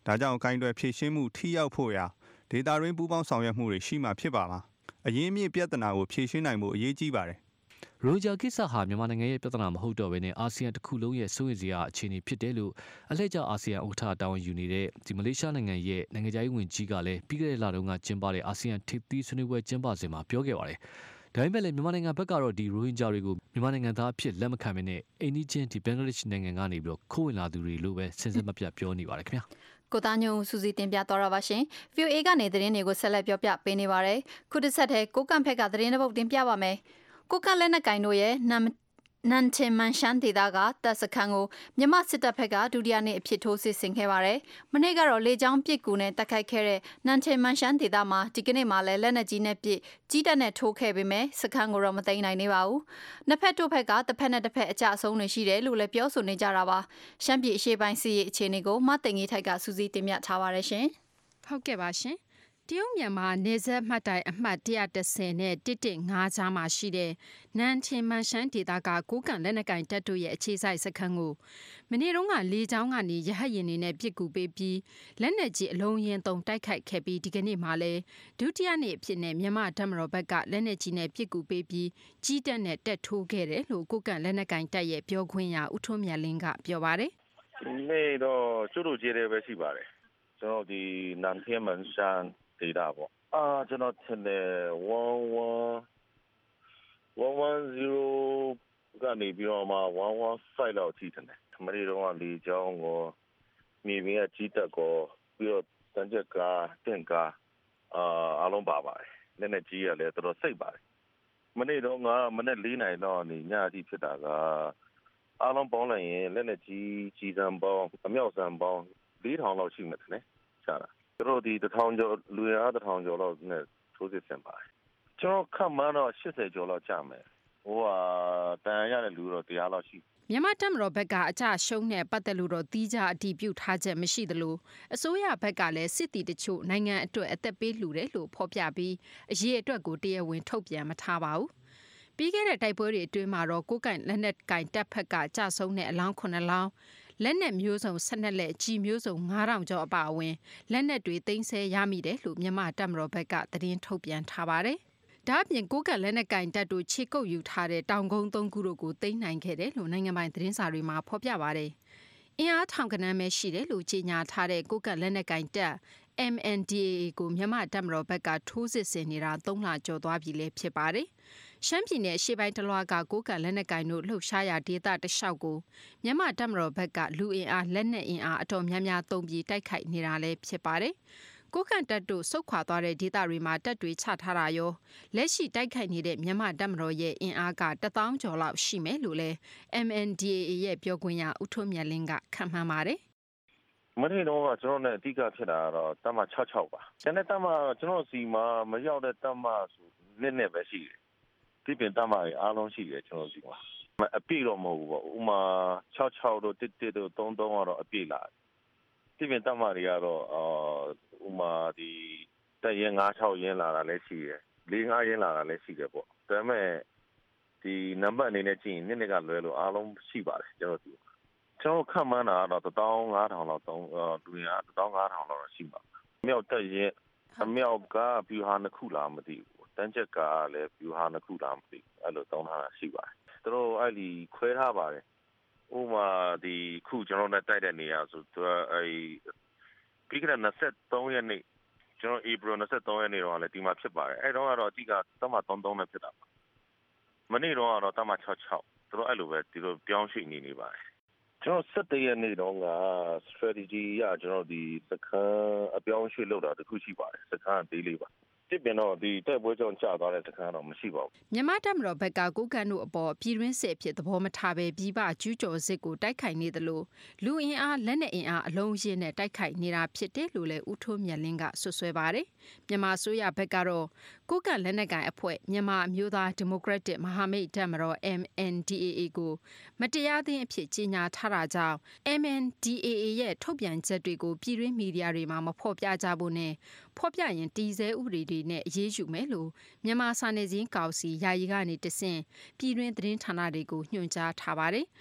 ဒါကြောင့်ကိုင်တွယ်ဖြည့်ရှင်းမှုထိရောက်ဖို့ရာဒေတာရင်းပူးပေါင်းဆောင်ရွက်မှုတွေရှိမှဖြစ်ပါမှာအရင်းအမြစ်ပြဿနာကိုဖြည့်ရှင်းနိုင်ဖို့အရေးကြီးပါတယ်ရိုဂျာကိစ္စဟာမြန်မာနိုင်ငံရဲ့ပြဿနာမဟုတ်တော့ဘဲနဲ့အာဆီယံတစ်ခုလုံးရဲ့စိုးရိမ်စရာအခြေအနေဖြစ်တယ်လို့အလှည့်ကျအာဆီယံဥက္ကဋ္ဌတာဝန်ယူနေတဲ့ဒီမလေးရှားနိုင်ငံရဲ့နိုင်ငံခြားရေးဝန်ကြီးကလည်းပြီးခဲ့တဲ့လတုန်းကကျင်းပတဲ့အာဆီယံထိပ်သီးဆွေးနွေးပွဲကျင်းပစဉ်မှာပြောခဲ့ပါတယ်။ဒါပေမဲ့လည်းမြန်မာနိုင်ငံဘက်ကတော့ဒီရိုဟင်ဂျာတွေကိုမြန်မာနိုင်ငံသားအဖြစ်လက်မခံဘဲနဲ့အိန္ဒိချင်းဒီဘင်္ဂလားဒေ့ရှ်နိုင်ငံကနေပြီးတော့ခိုးဝင်လာသူတွေလို့ပဲစဉ်ဆက်မပြတ်ပြောနေပါတယ်ခင်ဗျာ။ကိုသားညုံစူစီတင်ပြတော်ရပါရှင်။ VOA ကနေသတင်းတွေကိုဆက်လက်ပြောပြပေးနေပါတယ်။ခုတစ်ဆက်တည်းကိုကန့်ဖက်ကသတင်းတစ်ပုဒ်တင်ပြပါမယ်။ကိုကန့်လက်နက်ကင်တို့ရဲ့နန်ချင်မန်ရှန်ဒေတာကတပ်စခန်းကိုမြမစစ်တပ်ဘက်ကဒုတိယနေ့အဖြစ်ထိုးစစ်ဆင်ခဲ့ပါတယ်။မနေ့ကတော့လေကြောင်းပစ်ကူနဲ့တိုက်ခိုက်ခဲ့တဲ့နန်ချင်မန်ရှန်ဒေတာမှာဒီကနေ့မှလည်းလက်နက်ကြီးနဲ့ပစ်ကြီးတပ်နဲ့ထိုးခဲ့ပေမဲ့စခန်းကိုတော့မသိမ်းနိုင်နေပါဘူး။နှစ်ဖက်တို့ဘက်ကတစ်ဖက်နဲ့တစ်ဖက်အကြအဆုံးတွေရှိတယ်လို့လည်းပြောဆိုနေကြတာပါ။ရှမ်းပြည်အရှေ့ပိုင်းစစ်ရေးအခြေအနေကိုမသိင်ကြီးထိုက်ကစူးစီးတင်ပြထားပါရရှင်။ဟုတ်ကဲ့ပါရှင်။တရုတ်မြန်မာနေဆက်မှတ်တိုင်အမှတ်110နဲ့115ကြားမှာရှိတဲ့နန်ချင်မန်ရှန်ဒေသကကိုကန့်လက်နက်ကင်တပ်တို့ရဲ့အခြေစိုက်စခန်းကိုမနေ့တုန်းကလေကြောင်းကနေရဟတ်ယာဉ်တွေနဲ့ပစ်ကူပေးပြီးလက်နက်ကြီးအလုံးရင်သုံးတိုက်ခိုက်ခဲ့ပြီးဒီကနေ့မှလည်းဒုတိယနေ့အဖြစ်နဲ့မြန်မာဓာတ်မတော်ဘက်ကလက်နက်ကြီးနဲ့ပစ်ကူပေးပြီးကြီးတပ်နဲ့တက်ထိုးခဲ့တယ်လို့ကိုကန့်လက်နက်ကင်တပ်ရဲ့ပြောခွင့်ရဦးထွန်းမြတ်လင်းကပြောပါတယ်။ဒီနေ့တော့ကျုပ်တို့ကျေးတယ်ပဲရှိပါတယ်။ကျွန်တော်ဒီနန်ချင်မန်ရှန်ဒေတာပေါ့ကျွန်တော်ထင်တယ်110ကနေပြီးတော့မှ115လောက်ထိတယ်မနေ့တော့လေကြောင်းကိုမြေပြင်ကကြီးတက်ကိုပြီးတော့တန်ချက်ကားတင်ကားအားလုံးပါပါတယ်လက်နဲ့ကြီးရလဲတော်တော်စိတ်ပါတယ်မနေ့တော့ငါမနေ့4နိုင်တော့ညအထိဖြစ်တာကအားလုံးပေါင်းလိုက်ရင်လက်နဲ့ကြီးစံပေါင်းအမြောက်စံပေါင်း4000လောက်ရှိမှတယ်ရှာတာတို့ဒီ1000ကျော်လူရ1000ကျော်လောက်နဲ့ထိုးစစ်ဆင်ပါတယ်ကျွန်တော်ခန့်မှန်းတော့80ကျော်လောက်ကြာမယ်ဟိုတန်ရတဲ့လူတော့100လောက်ရှိမြန်မာတပ်မတော်ဘက်ကအကြရှုံးနဲ့ပတ်သက်လို့တော့တီးခြားအတည်ပြုထားချက်မရှိသလိုအစိုးရဘက်ကလည်းစစ်တီတချို့နိုင်ငံအတွက်အသက်ပေးလှူတယ်လို့ဖော်ပြပြီးအရေးအတွက်ကိုတရားဝင်ထုတ်ပြန်မထားပါဘူးပြီးခဲ့တဲ့တိုက်ပွဲတွေအတွင်းမှာတော့ကိုကန့်လက်နက်ကင်တပ်ဖက်ကကြဆုံးတဲ့အလောင်း9လောင်းလက်နက်မျိုးစုံ12လက်ကြီးမျိုးစုံ9000ကျော်အပါအဝင်လက်နက်တွေသိမ်းဆည်းရမိတယ်လို့မြန်မာတပ်မတော်ဘက်ကသတင်းထုတ်ပြန်ထားပါတယ်။ဒါ့အပြင်ကိုကန့်လက်နက်ကင်တပ်တို့ခြေကုပ်ယူထားတဲ့တောင်ကုန်း3ခုတို့ကိုသိမ်းနိုင်ခဲ့တယ်လို့နိုင်ငံပိုင်သတင်းစာတွေမှာဖော်ပြပါတယ်။အင်အားထောင်ကနန်းပဲရှိတယ်လို့ကြေညာထားတဲ့ကိုကန့်လက်နက်ကင်တပ် MNDAA ကိုမြန်မာတပ်မတော်ဘက်ကထိုးစစ်ဆင်နေတာ3လကျော်သွားပြီလည်းဖြစ်ပါတယ်။ရှမ်းပြည်နယ်ရှေ့ပိုင်းတလွှားကကိုကန့်လက်နက်ကင်တို့လှုပ်ရှားရာဒေသတလျှောက်ကိုမြန်မာတပ်မတော်ဘက်ကလူအင်အားလက်နက်အင်အားအတော်များများသုံးပြီးတိုက်ခိုက်နေတာလည်းဖြစ်ပါတယ်။ကိုကန့်တပ်တို့စုခွာသွားတဲ့ဒေသတွေမှာတပ်တွေချထားတာရောလက်ရှိတိုက်ခိုက်နေတဲ့မြန်မာတပ်မတော်ရဲ့အင်အားက1000ကျော်လောက်ရှိမယ်လို့လည်း MNDAA ရဲ့ပြောခွင့်ရဦးထွန်းမြတ်လင်းကခန့်မှန်းပါတယ်။မနေ့တော့ကျွန်တော်နဲ့အဓိကဖြစ်တာကတော့တမ66ပါ။ကျန်တဲ့တမကျွန်တော်စီမှာမရောက်တဲ့တမဆိုနဲ့ပဲရှိတယ်။ဒီပြင်တမတွေအားလုံးရှိတယ်ကျွန်တော်စီမှာ။အပြည့်တော့မဟုတ်ဘူးပေါ့။ဥမာ66တို့11တို့33ကတော့အပြည့်လာတယ်။ဒီပြင်တမတွေကတော့ဥမာဒီတက်ရင်96ရင်းလာတာလည်းရှိတယ်။45ရင်းလာတာလည်းရှိတယ်ပေါ့။ဒါပေမဲ့ဒီနံပါတ်အနေနဲ့ကြည့်ရင်နေ့ကလွဲလို့အားလုံးရှိပါတယ်ကျွန်တော်စီ။ကျွန်တော်ခန့်မှန်းတာတော့15000လောက်လူရ15000လောက်ရှိပါမယ်မြောက်တက်ရင်အမြောက်ကဗျူဟာနှစ်ခုလားမသိဘူးတန်းချက်ကလည်းဗျူဟာနှစ်ခုလားမသိဘူးအဲ့လိုတောင်းထားတာရှိပါတယ်သူတို့အဲ့ဒီခွဲထားပါတယ်ဥမာဒီခုကျွန်တော်နဲ့တိုက်တဲ့နေရာဆိုသူအဲ့ပြီးခဲ့တဲ့23ရက်နေ့ကျွန်တော်ဧပြီ23ရက်နေ့တော့လည်းဒီမှာဖြစ်ပါတယ်အဲ့တော့ကတော့အတိကတမ33နဲ့ဖြစ်တာပါမနေ့တော့ကတော့တမ66သူတို့အဲ့လိုပဲဒီလိုပြောင်းရွှေ့နေပါတယ်ကျွန်တော်17ရက်နေ့တော့က strategy ရကျွန်တော်ဒီစခန်းအပြောင်းရွှေ့လုပ်တာတခုရှိပါတယ်စခန်းအသေးလေးပါတစ်ပြန်တော့ဒီတိုက်ပွဲကြောင့်ကြာသွားတဲ့စခန်းတော့မရှိပါဘူးမြန်မာတပ်မတော်ဘက်ကကိုကန့်တို့အပေါ်ပြည်တွင်းစစ်အဖြစ်သဘောမထားပဲပြည်ပကျူးကျော်စစ်ကိုတိုက်ခိုက်နေသလိုလူအင်အားလက်နက်အင်အားအလုံးရင်းနဲ့တိုက်ခိုက်နေတာဖြစ်တယ်လို့လည်းဦးထွန်းမြတ်လင်းကဆွဆွဲပါတယ်မြန်မာအစိုးရဘက်ကတော့ကိုကန့်လက်နက်ကိုင်အဖွဲ့မြန်မာအမျိုးသားဒီမိုကရက်တစ်မဟာမိတ်တပ်မတော် MNDAA ကိုမတရားသင်းအဖြစ်ကြေညာထားတာကြောင့် MNDAA ရဲ့ထုတ်ပြန်ချက်တွေကိုပြည်တွင်းမီဒီယာတွေမှာမဖော်ပြကြဖို့နဲ့ဖော်ပြရင်တည်ဆဲဥပဒေတွေနဲ့အရေးယူမယ်လို့မြန်မာစာနယ်ဇင်းကောင်စီယာယီကနေတဆင့်ပြည်တွင်းသတင်းဌာနတွေကိုညွှန်ကြားထားပါတယ်။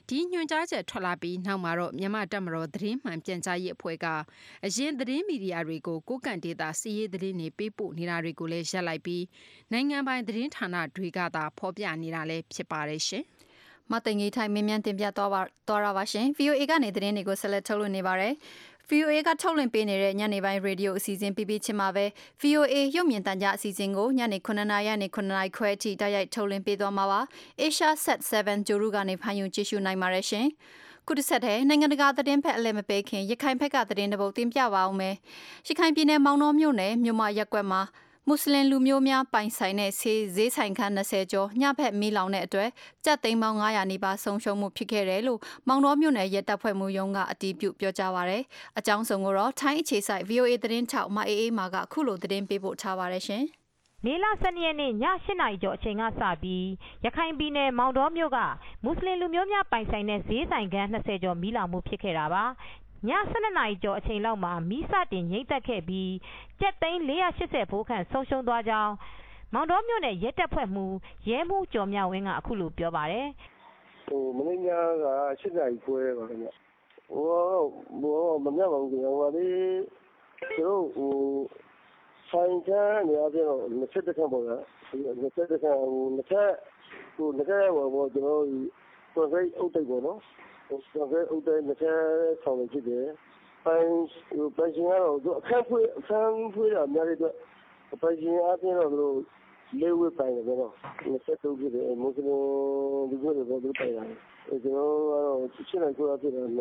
ဒီညွှန်ကြားချက်ထွက်လာပြီးနောက်မှာတော့မြန်မာတပ်မတော်သတင်းမှန်ပြန်ကြားရေးအဖွဲ့ကအရင်သတင်းမီဒီယာတွေကိုကိုကန့်ဒေတာစီးရေးသတင်းတွေပေးပို့နေတာတွေကိုလည်းရပ်လိုက်ပြီးနိုင်ငံပိုင်သတင်းဌာနတွေကသာဖော်ပြနေတာလည်းဖြစ်ပါတယ်ရှင်။မသိငေးထိုင်မင်းမြန်တင်ပြသွားတာပါရှင်။ VOA ကနေသတင်းတွေကိုဆက်လက်ထုတ်လွှင့်နေပါတယ်။ VOA ကထုတ်လွှင့်ပေးနေတဲ့ညနေပိုင်းရေဒီယိုအစီအစဉ်ပြီးချင်းမှာပဲ VOA ရုပ်မြင်သံကြားအစီအစဉ်ကိုညနေ9:00နာရီနဲ့9:00နာရီခွဲအထိတိုက်ရိုက်ထုတ်လွှင့်ပေးသွားမှာပါ။ Asia Set 7ဂျိုရုကနေဖန်ယူကြည့်ရှုနိုင်ပါတယ်ရှင်။ခုတစ်ဆက်တည်းနိုင်ငံတကာသတင်းဖက်အလဲမပေးခင်ရခိုင်ဖက်ကသတင်းတပုတ်တင်ပြပါအောင်မယ်။ရခိုင်ပြည်နယ်မောင်နှောမြို့နယ်မြို့မရက်ကွက်မှာမွတ်စလင်လူမျိုးများပိုင်ဆိုင်တဲ့ဈေးဆိုင်ခန်း20ကျော်ညဘက်မီးလောင်တဲ့အတွက်ကျပ်သိန်းပေါင်း900နီးပါးဆုံးရှုံးမှုဖြစ်ခဲ့တယ်လို့မောင်နှောမြို့နယ်ရဲတပ်ဖွဲ့မှူးရုံးကအတည်ပြုပြောကြားပါရယ်။အကြောင်းစုံကိုတော့ထိုင်းအခြေစိုက် VOA သတင်းထောက်မအေးအေးမာကခုလိုသတင်းပေးပို့ထားပါရရှင်။မေလ12ရက်နေ့ည8နာရီကျော်အချိန်ကစပြီးရခိုင်ပြည်နယ်မောင်တောမြို့ကမွတ်စလင်လူမျိုးများပိုင်ဆိုင်တဲ့ဈေးဆိုင်ခန်း20ကျော်မီးလောင်မှုဖြစ်ခဲ့တာပါ။ည12နာရီကျော်အချိန်လောက်မှာမီးစတင်ငြိမ့်သက်ခဲ့ပြီးကျပ်သိန်း480ဖိုးခန့်ဆုံးရှုံးသွားကြောင်းမောင်တောမြို့နယ်ရဲတပ်ဖွဲ့မှူးရဲမှူးကျော်မြဝင်းကအခုလိုပြောပါတယ်။မနေ့ညက8နာရီခွဲပါခင်ဗျ။မမြတ်ပါဘူးခင်ဗျ။တို့ဆိုင်ခန်းနေရာပြန်တော့20ခန့်ပေါ့ဗျာ။20ခန့်နှစ်ခက်ကျွန်တော်ကွန်ကရစ်အုပ်တိတ်ပေါ့နော်။ကွန်ကရစ်အုပ်တိတ်နှစ်ခက်ဆောင်နေဖြစ်တယ်။ပိုင်ရှင်ကတော့အခန်းဖွေးတာများတဲ့အတွက်ပိုင်ရှင်အပြင်တော့တို့လေးဝက်ပိုင်တယ်ပေါ့23ဖြစ်တယ်မွတ်စလင်လူမျိုးတွေပေါ့သူပိုင်တာကျွန်တော်ကတော့ရှင်းလိုက်ကိုရဖြစ်တယ်ည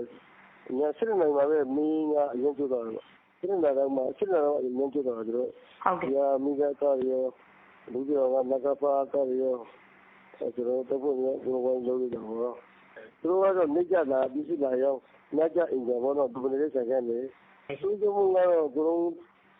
7နိုင်မှာပဲမင်းကအရင်ကျတော့7နိုင်တော့မှ7နိုင်တော့အရင်ကျတော့တို့ဟုတ်ကဲ့မိကကားရောလူကြီးကနဂပါကားရောကျွန်တော်တော့ဘုရားကျွန်တော်ဝင်လို့ရတော့သူတို့ကတော့နေကြလာပြီးစီလာရောညကြအင်ဂျင်ဘောတော့ဒီနေ့ဆိုင်ကနေသူတို့ကတော့ကျွန်တော်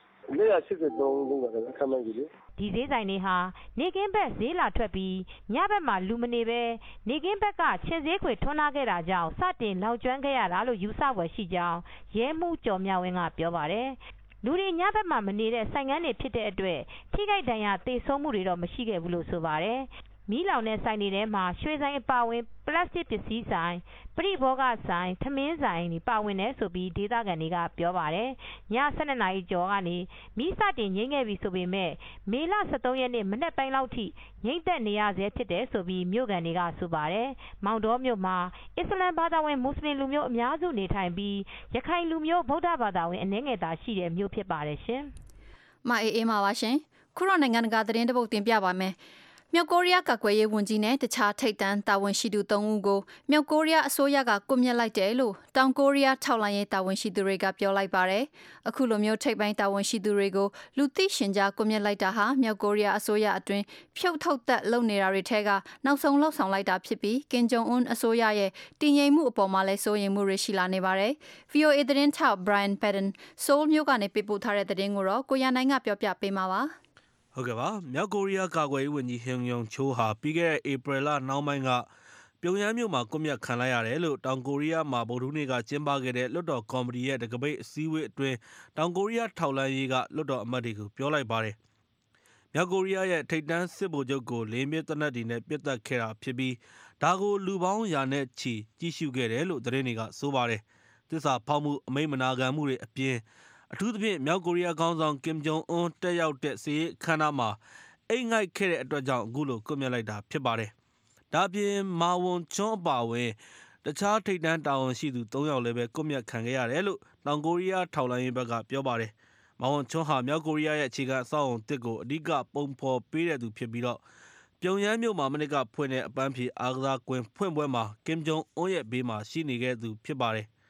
483လုံးကခမ်းမှန်းကြည့်လေဒီဈေးဆိုင်တွေဟာနေကင်းဘက်ဈေးလာထွက်ပြီးညဘက်မှာလူမနေပဲနေကင်းဘက်ကချင်းဈေးခွေထွန်းလာခဲ့တာကြောင့်စတင်လောက်ကျွမ်းခဲ့ရတာလို့ယူဆဖွယ်ရှိကြောင်းရဲမှုကျော်မြဝင်းကပြောပါတယ်လူတွေညဘက်မှာမနေတဲ့ဆိုင်ငန်းတွေဖြစ်တဲ့အတွက်ထိခိုက်ဒဏ်ရာသေဆုံးမှုတွေတော့မရှိခဲ့ဘူးလို့ဆိုပါတယ်မီးလောင်တဲ့ဆိုင်တွေထဲမှာရွှေဆိုင်အပါဝင်ပလတ်စတစ်ပစ္စည်းဆိုင်ပရိဘောဂဆိုင်ထမင်းဆိုင်တွေပါဝင်တယ်ဆိုပြီးဒေသခံတွေကပြောပါတယ်ည12နာရီကျော်ကနေမီးစတင်ငြိမ်းခဲ့ပြီဆိုပေမဲ့မေလ23ရက်နေ့မနက်ပိုင်းလောက်ထိငြိမ်းသက်နေရဆဲဖြစ်တယ်ဆိုပြီးမြို့ကန်တွေကဆိုပါတယ်မောင်တော်မြို့မှာအစ္စလမ်ဘာသာဝင်မွတ်စလင်လူမျိုးအများစုနေထိုင်ပြီးရခိုင်လူမျိုးဗုဒ္ဓဘာသာဝင်အနည်းငယ်သာရှိတဲ့မြို့ဖြစ်ပါတယ်ရှင်မအေးအေးပါပါရှင်ခုတော့နိုင်ငံတကာသတင်းတပုတ်တင်ပြပါမယ်မြောက်ကိုရီးယားကာကွယ်ရေးဝန်ကြီးနဲ့တခြားထိပ်တန်းတာဝန်ရှိသူ3ဦးကိုမြောက်ကိုရီးယားအစိုးရကကွပ်မျက်လိုက်တယ်လို့တောင်ကိုရီးယားထောက်လှမ်းရေးတာဝန်ရှိသူတွေကပြောလိုက်ပါတယ်။အခုလိုမျိုးထိပ်ပိုင်းတာဝန်ရှိသူတွေကိုလူသိရှင်ကြားကွပ်မျက်လိုက်တာဟာမြောက်ကိုရီးယားအစိုးရအတွင်းဖြုတ်ထုတ်သက်လုပ်နေတာတွေထဲကနောက်ဆုံးလှုပ်ဆောင်လိုက်တာဖြစ်ပြီးကင်ဂျုံအွန်းအစိုးရရဲ့တည်ငြိမ်မှုအပေါ်မှာလည်းစိုးရိမ်မှုတွေရှိလာနေပါတယ်။ VOA သတင်းထောက် Brian Padden ဆိုးလ်မြို့ကနေပေးပို့ထားတဲ့သတင်းကိုတော့ကိုရနိုင်ကပြောပြပေးမှာပါ။ဟုတ်ကဲ့ပါမြောက်ကိုရီးယားကာကွယ်ရေးဝန်ကြီးဟင်ယုံချိုးဟာပြီးခဲ့တဲ့ဧပြီလနောက်ပိုင်းကပြုံယမ်းမြို့မှာကွပ်မျက်ခံလိုက်ရတယ်လို့တောင်ကိုရီးယားမှာဗုဒ္ဓဟူးနေ့ကကျင်းပခဲ့တဲ့လွှတ်တော်ကော်မတီရဲ့တကပိတ်အစည်းအဝေးအတွင်းတောင်ကိုရီးယားထောက်လှမ်းရေးကလွှတ်တော်အမတ်တွေကိုပြောလိုက်ပါတယ်မြောက်ကိုရီးယားရဲ့ထိပ်တန်းစစ်ဗိုလ်ချုပ်ကိုလေးမြစ်တနက်တွေနဲ့ပစ်တက်ခဲ့တာဖြစ်ပြီးဒါကိုလူပေါင်းရာနဲ့ချီကြည့်ရှုခဲ့တယ်လို့သတင်းတွေကဆိုပါတယ်သစ္စာဖောက်မှုအမိန့်မနာခံမှုတွေအပြင်အထူးသဖြင့်မြောက်ကိုရီးယားခေါင်းဆောင်ကင်ဂျုံအွန်းတက်ရောက်တဲ့စစ်ရေးအခမ်းအနားမှာအိမ်ငိုက်ခဲ့တဲ့အတွက်ကြောင့်အခုလိုကွပ်မျက်လိုက်တာဖြစ်ပါတယ်။ဒါပြင်မာဝန်ချွန်းအပါဝင်တခြားထိပ်တန်းတာဝန်ရှိသူ3ယောက်လည်းပဲကွပ်မျက်ခံခဲ့ရတယ်လို့တောင်ကိုရီးယားထောက်လှမ်းရေးဘက်ကပြောပါတယ်။မာဝန်ချွန်းဟာမြောက်ကိုရီးယားရဲ့အခြေခံအဆောက်အုံတစ်ကိုအဓိကပုံဖော်ပေးတဲ့သူဖြစ်ပြီးတော့ပြုံယမ်းမြို့မှာမနစ်ကဖွင့်တဲ့အပန်းဖြေအားကစားကွင်းဖွင့်ပွဲမှာကင်ဂျုံအွန်းရဲ့ဘေးမှာရှိနေခဲ့သူဖြစ်ပါတယ်။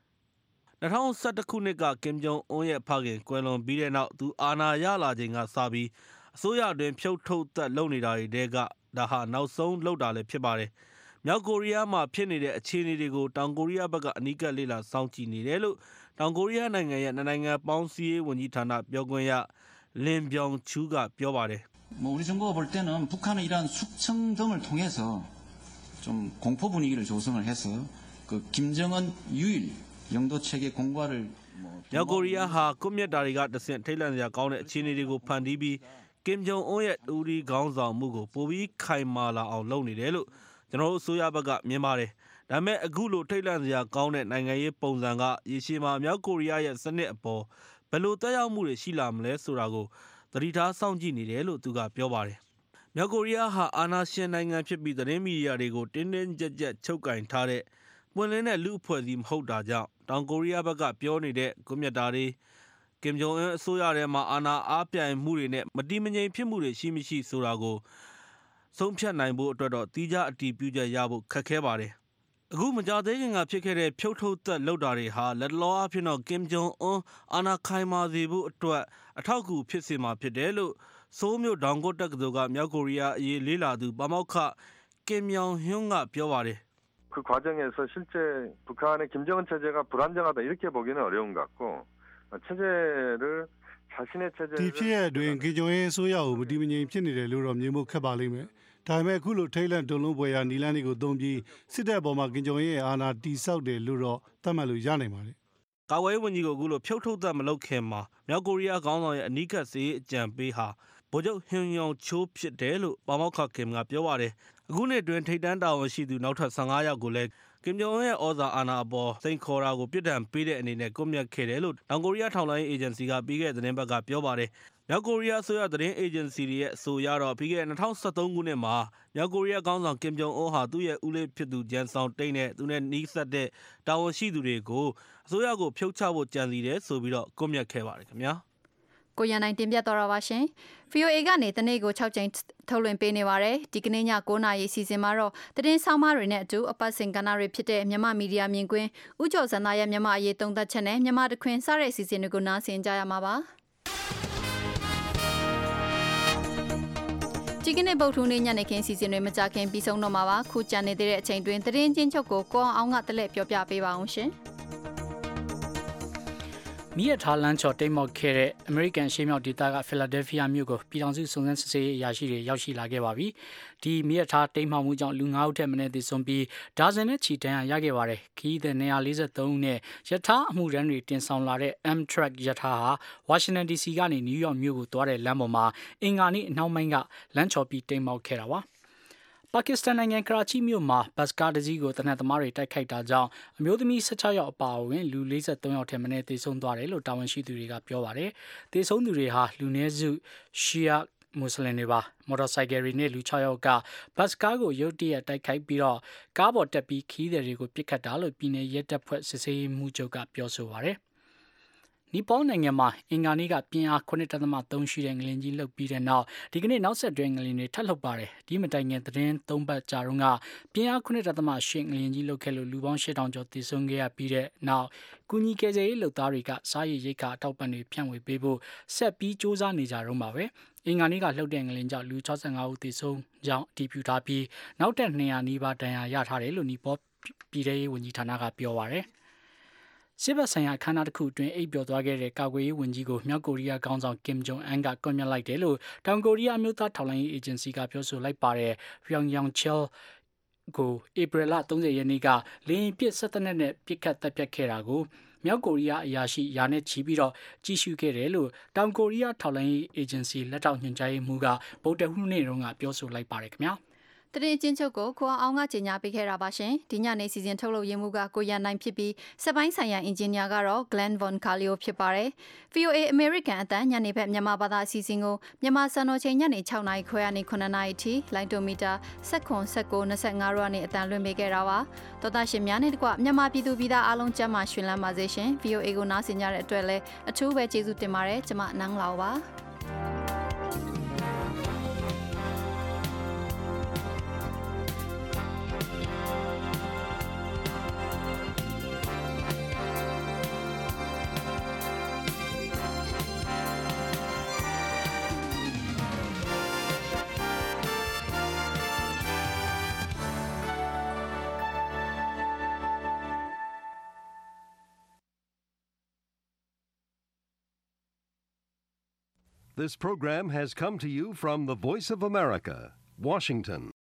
2011ခုနှစ်ကကင်ဂျုံအွန်းရဲ့ဖခင်ကွယ်လွန်ပြီးတဲ့နောက်သူအာဏာရလာချိန်ကစပြီးအစိုးရအတွင်းဖြုတ်ထုတ်သက်လုပ်နေတာတွေကဒါဟာနောက်ဆုံးလုပ်တာလည်းဖြစ်ပါတယ်။မြောက်ကိုရီးယားမှာဖြစ်နေတဲ့အခြေအနေတွေကိုတောင်ကိုရီးယားဘက်ကအနီးကပ်လေ့လာစောင့်ကြည့်နေတယ်လို့တောင်ကိုရီးယားနိုင်ငံရဲ့နိုင်ငံပေါင်းစည်းရေးဝန်ကြီးဌာနပြောခွင့်ရလင်ဗျောင်ချူးကပြောပါတယ် 우리 정부가 볼 때는 북한의 이러한 숙청 등을 통해서 좀 공포 분위기를 조성을 해서 그 김정은 유일 영도 체계 공과를 မြောက်ကိုရီးယားဟာကွပ်မျက်တာတွေကတဆင့်ထိတ်လန့်စရာကောင်းတဲ့အခြေအနေတွေကိုဖန်တီးပြီးကင်ဂျုံအွန်းရဲ့ဦးရီခေါင်းဆောင်မှုကိုပိုပြီးခိုင်မာလာအောင်လုပ်နေတယ်လို့ကျွန်တော်တို့အစိုးရဘက်ကမြင်ပါတယ်ဒါပေမဲ့အခုလိုထိတ်လန့်စရာကောင်းတဲ့နိုင်ငံရေးပုံစံကရေရှည်မှာမြောက်ကိုရီးယားရဲ့စနစ်အပေါ်ဘယ်လိုသက်ရောက်မှုတွေရှိလာမလဲဆိုတာကိုသတိထားစောင့်ကြည့်နေတယ်လို့သူကပြောပါတယ်။မြောက်ကိုရီးယားဟာအာဏာရှင်နိုင်ငံဖြစ်ပြီးသတင်းမီဒီယာတွေကိုတင်းတင်းကြပ်ကြပ်ချုပ်ကင်ထားတဲ့ပွင့်လင်းတဲ့လူအဖွဲ့အစည်းမဟုတ်တာကြောင့်တောင်ကိုရီးယားဘက်ကပြောနေတဲ့ကွန်မြတ်တာတွေကင်ဂျုံအွန်းအစိုးရထဲမှာအာဏာအားပြိုင်မှုတွေနဲ့မတိမငြိမ်ဖြစ်မှုတွေရှိမရှိဆိုတာကိုဆုံးဖြတ်နိုင်ဖို့အတွက်တော့တီးခြားအတည်ပြုချက်ရဖို့ခက်ခဲပါတယ်။အခုမကြသေးခင်ကဖြစ်ခဲ့တဲ့ဖြုတ်ထုတ်သက်လုပ်တာတွေဟာလက်လောအဖြစ်တော့ကင်ဂျုံအွန်းအာဏာခိုင်မာစေဖို့အတွက်အထောက်အကူဖြစ်စေမှာဖြစ်တယ်လို့ဆိုးမြို့ဒေါင်ကိုတက္ကသိုလ်ကမြောက်ကိုရီးယားအရေးလေးလာသူပါမောက္ခကင်မြောင်ဟွန်းကပြောပါတယ် 그 과정에서 실제 북한의 김정은 체제가 불안정하다 이렇게 보기는 어려운 것 같고 체제를 자신의 체제를 ဒီဖြစ်ရတွင်ကင်ဂျုံရဲ့အစိုးရကိုမတည်မငြိမ်ဖြစ်နေတယ်လို့တော့မြင်ဖို့ခက်ပါလိမ့်မယ်။ဒါပေမဲ့အခုလိုထိတ်လန့်တုန်လှုပ်ဖွယ်ရာနီလန်းတွေကိုသုံးပြီးစစ်တပ်ပေါ်မှာကင်ဂျုံရဲ့အာဏာတိဆောက်တယ်လို့တော့သတ်မှတ်လို့ရနိုင်ပါတယ်။ကာကွယ်ရေးဝန်ကြီးကိုအခုလိုဖြုတ်ထုတ်သက်မလုပ်ခင်မှာမြောက်ကိုရီးယားခေါင်းဆောင်ရဲ့အနီးကပ်စေအကြံပေးဟာဗိုလ်ချုပ်ဟွန်ယောင်ချိုးဖြစ်တယ်လို့ပါမောက္ခကင်ကပြောပါတယ်။အခုနှစ်တွင်ထိတ်တန်းတာဝန်ရှိသူနောက်ထပ်15ယောက်ကိုလည်းကင်ဂျုံရဲ့ဩဇာအာဏာအပေါ်စိန်ခေါ်တာကိုပြစ်ဒဏ်ပေးတဲ့အနေနဲ့ကွပ်မျက်ခဲ့တယ်လို့တောင်ကိုရီးယားထောက်လှမ်းရေးအေဂျင်စီကပြီးခဲ့တဲ့သတင်းပတ်ကပြောပါတယ်။မြောက်ကိုရီးယားအစိုးရသတင်းအေဂျင်စီတွေရဲ့အဆိုအရတော့ပြီးခဲ့တဲ့2013ခုနှစ်မှာမြောက်ကိုရီးယားခေါင်းဆောင်ကင်ဂျုံအွန်းဟာသူ့ရဲ့ဦးလေးဖြစ်သူဂျန်ဆောင်တိတ်နဲ့သူနဲ့နီးစပ်တဲ့တာဝန်ရှိသူတွေကိုအစိုးရကိုဖြုတ်ချဖို့ကြံစည်တယ်ဆိုပြီးတော့ကွပ်မျက်ခဲ့ပါတယ်ခင်ဗျာ။ကိုရန်နိုင်တင်ပြတော်တာပါရှင် VOA ကနေတနေ့ကို6ကြိမ်ထုတ်လွှင့်ပေးနေပါတယ်ဒီကနေ့ည9:00နာရီစီစဉ်မှာတော့သတင်းဆောင်မတွေနဲ့အတူအပတ်စဉ်ကဏ္ဍတွေဖြစ်တဲ့မြန်မာမီဒီယာမြင်ကွင်းဥကျော်စန္ဒရဲ့မြန်မာအရေးသုံးသပ်ချက်နဲ့မြန်မာတခွင်စတဲ့စီစဉ်တွေကိုနားဆင်ကြရမှာပါဒီကနေ့ဗုဒ္ဓဟူးနေ့ညနေခင်းစီစဉ်တွေမကြခင်ပြီးဆုံးတော့မှာပါခုကြံနေတဲ့အချိန်တွင်သတင်းချင်းချုပ်ကိုကိုအောင်ကတလက်ပြောပြပေးပါအောင်ရှင်မိရထားလန်းချော်တိတ်မောက်ခဲ့တဲ့အမေရိကန်ရှေ့မြောက်ဒေသကဖီလာဒဲလ်ဖီးယားမြို့ကိုပြည်ထောင်စုစုံစမ်းစစ်ဆေးရေးအရာရှိတွေရောက်ရှိလာခဲ့ပါပြီ။ဒီမိရထားတိတ်မောက်မှုကြောင့်လူ9ဦးထက်မနည်းသေဆုံးပြီးဒါဇင်နဲ့ချီတန်းရခဲ့ပါတယ်။ခီးသည်243ဦးနဲ့ရထားအမှုရန်တွေတင်ဆောင်လာတဲ့ Amtrak ရထားဟာဝါရှင်တန် DC ကနေနယူးယောက်မြို့ကိုသွားတဲ့လမ်းပေါ်မှာအင်္ဂါနေ့အနောက်ပိုင်းကလမ်းချော်ပြီးတိတ်မောက်ခဲ့တာပါ။ပါကစ္စတန်နိုင်ငံကရာချီမြို့မှာဘတ်ကားတစ်စီးကိုတနက်သမားတွေတိုက်ခိုက်တာကြောင့်အမျိုးသမီး16ယောက်အပါအဝင်လူ43ယောက်ထက်မနည်းသေဆုံးသွားတယ်လို့တာဝန်ရှိသူတွေကပြောပါတယ်။သေဆုံးသူတွေဟာလူနည်းစုရှီယာမွတ်စလင်တွေပါမော်တော်ဆိုင်ကယ်တွေနဲ့လူ6ယောက်ကဘတ်ကားကိုရုတ်တရက်တိုက်ခိုက်ပြီးတော့ကားပေါ်တက်ပြီးခီးသည်တွေကိုပစ်ခတ်တာလို့ပြည်내ရဲတပ်ဖွဲ့စစ်ဆေးမှုချုပ်ကပြောဆိုပါတယ်။နီပေါနိုင်ငံမှာအင်္ဂါနေ့ကပြင်းအား 9.3 ရှိတဲ့ငလျင်ကြီးလှုပ်ပြီးတဲ့နောက်ဒီကနေ့နောက်ဆက်တွဲငလျင်တွေထပ်လှုပ်ပါတယ်ဒီမတိုင်ခင်သတင်း3ပတ်ကြာတော့ကပြင်းအား 9.8 ငလျင်ကြီးလှုပ်ခဲ့လို့လူပေါင်း 8000 ကျော်သေဆုံးခဲ့ရပြီးတဲ့နောက်ကုညီကယ်ဆယ်ရေးလုပ်သားတွေကစားရည်ရိတ်ခါအထောက်ပံ့တွေဖြန့်ဝေပေးဖို့ဆက်ပြီးစ조사နေကြတော့မှာပဲအင်္ဂါနေ့ကလှုပ်တဲ့ငလျင်ကြောင့်လူ65ဦးသေဆုံးကြောင်းအတည်ပြုထားပြီးနောက်ထပ်200နီးပါးဒဏ်ရာရထားတယ်လို့နီပေါပြည်ထရေးဝန်ကြီးဌာနကပြောပါတယ်စစ်ဘက်ဆိုင်ရာခန္ဓာတစ်ခုအတွင်းအိပ်ပျော်သွားခဲ့တဲ့ကာကွယ်ရေးဝန်ကြီးကိုမြောက်ကိုရီးယားခေါင်းဆောင်ကင်ဂျုံအန်ကကွပ်မျက်လိုက်တယ်လို့တောင်ကိုရီးယားမျိုးသားထောက်လှမ်းရေးအေဂျင်စီကပြောဆိုလိုက်ပါတယ်။ Pyongyang Chil ကိုဧပြီလ30ရက်နေ့ကလေယာဉ်ပစ်စက်တပ်နဲ့ပစ်ခတ်တပ်ဖြတ်ခဲ့တာကိုမြောက်ကိုရီးယားအရာရှိယာနဲ့ချီပြီးတော့ကြီးစုခဲ့တယ်လို့တောင်ကိုရီးယားထောက်လှမ်းရေးအေဂျင်စီလက်ထောက်ညွှန်ကြားရေးမှူးကဗုဒ္ဓဟူးနေ့တုန်းကပြောဆိုလိုက်ပါတယ်ခင်ဗျာ။တရင်ချင်းချုပ်ကိုခွာအောင်ကကြေညာပေးခဲ့တာပါရှင်ဒီညနေစီစဉ်ထုတ်လုပ်ရင်းမှုကကိုရန်နိုင်ဖြစ်ပြီးစက်ပိုင်းဆိုင်ရာအင်ဂျင်နီယာကတော့ Glenn Von Carlio ဖြစ်ပါတယ် VOA American အတန်းညနေဘက်မြန်မာဘာသာအစီအစဉ်ကိုမြန်မာစံတော်ချိန်ညနေ6:00နာရီခွဲကနေ9:00နာရီထိလိုင်းတိုမီတာ1925ရောကနေအတန်းလွှင့်ပေးခဲ့တာပါတော်တာရှင်များနဲ့တကွမြန်မာပြည်သူပြည်သားအားလုံးကျန်းမာရှင်လန်းပါစေရှင် VOA ကိုနားဆင်ကြတဲ့အတွက်လည်းအထူးပဲကျေးဇူးတင်ပါတယ်ကျွန်မနန်းလောက်ပါ This program has come to you from the Voice of America, Washington.